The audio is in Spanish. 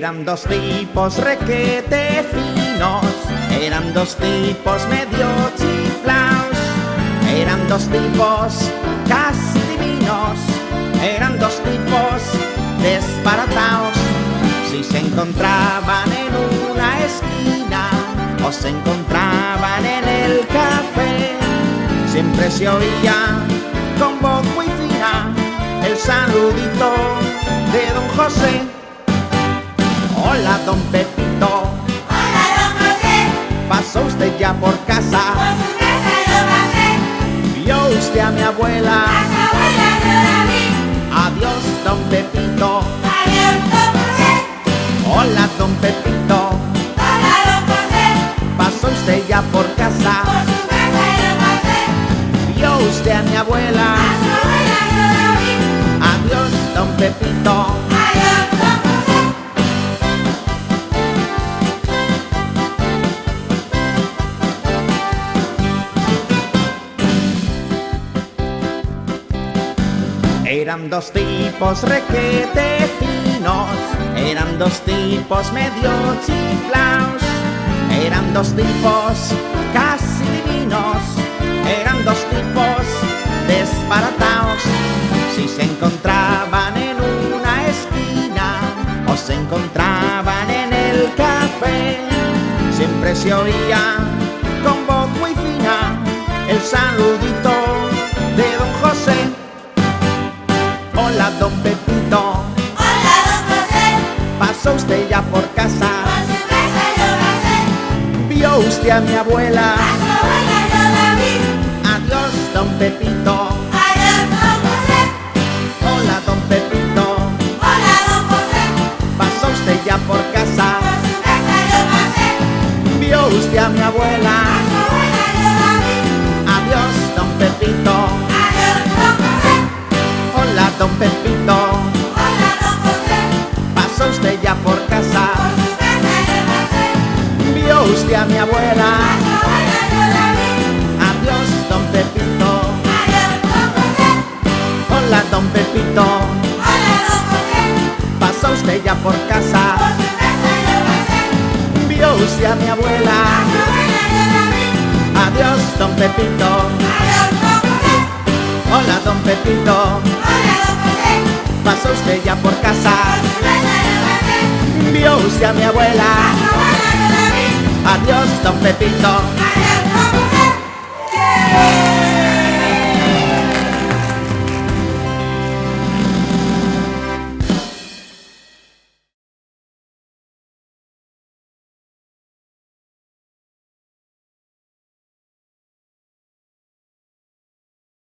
Eran dos tipos requete finos, eran dos tipos medio chiflaos, eran dos tipos casi divinos, eran dos tipos desbarataos. Si se encontraban en una esquina o se encontraban en el café, siempre se oía con voz muy fina el saludito de don José. Hola, don Pepito. Hola, don José. ¿Pasó usted ya por casa? Por su casa yo pasé. ¿Vio usted a mi abuela? A su abuela yo la vi. Adiós, don Pepito. Adiós, don José. Hola, don Pepito. Hola, don José. ¿Pasó usted ya por casa? Por su casa yo pasé. ¿Vio usted a mi abuela? A su abuela yo la vi. Adiós, don Pepito. Adiós, don José. Eran dos tipos requete finos, eran dos tipos medio chiflaos, eran dos tipos casi divinos, eran dos tipos desbarataos. Si se encontraban en una esquina o se encontraban en el café, siempre se oía con voz muy fina el saludito de don José. Hola, don Pepito. Hola, don José. ¿Pasó usted ya por casa? Por su casa yo pasé. ¿Vio usted a mi abuela? A su abuela yo la vi. Adiós, don Pepito. Adiós, don José. Hola, don Pepito. Hola, don José. ¿Pasó usted ya por casa? Por su casa yo pasé. ¿Vio usted a mi abuela? A su abuela yo la vi. Adiós, don Pepito. Adiós, don José. Hola, don Pepito. Hola, don José. ¿Pasó usted ya por casa? Por su casa yo pasé. ¿Vio usted a mi abuela? A su abuela yo la vi. Adiós, don Pepito. Adiós, don José. Hola, don Pepito. Hola, don José. ¿Pasó usted ya por casa? Por su casa yo pasé. ¿Vio usted a mi abuela? A su abuela yo la vi. Adiós, don Pepito. Adiós, don José. Hola, don Pepito. Hola, don José. ¿Pasó usted ya por casa? Por su casa yo pasé. ¿Vio usted a mi abuela? A su abuela yo la vi. Adiós, don Pepito. Adiós,